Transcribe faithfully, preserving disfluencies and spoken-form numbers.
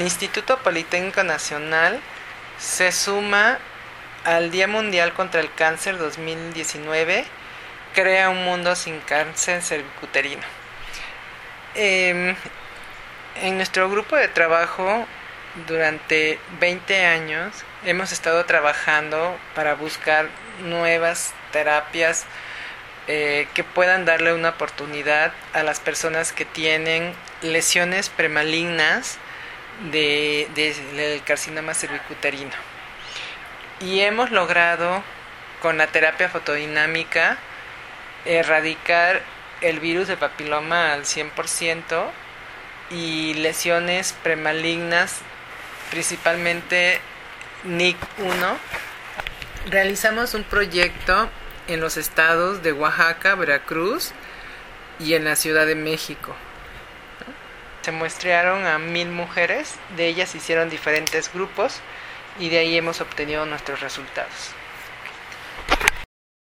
Instituto Politécnico Nacional se suma al Día Mundial contra el Cáncer dos mil diecinueve, Crea un mundo sin cáncer cervicuterino. Eh, en nuestro grupo de trabajo, durante veinte años, hemos estado trabajando para buscar nuevas terapias eh, que puedan darle una oportunidad a las personas que tienen lesiones premalignas de, de, del carcinoma cervicuterino. Y hemos logrado, con la terapia fotodinámica, erradicar el virus de papiloma al cien por ciento y lesiones premalignas, principalmente N I C uno. Realizamos un proyecto en los estados de Oaxaca, Veracruz y en la Ciudad de México. Se muestrearon a mil mujeres, de ellas hicieron diferentes grupos y de ahí hemos obtenido nuestros resultados.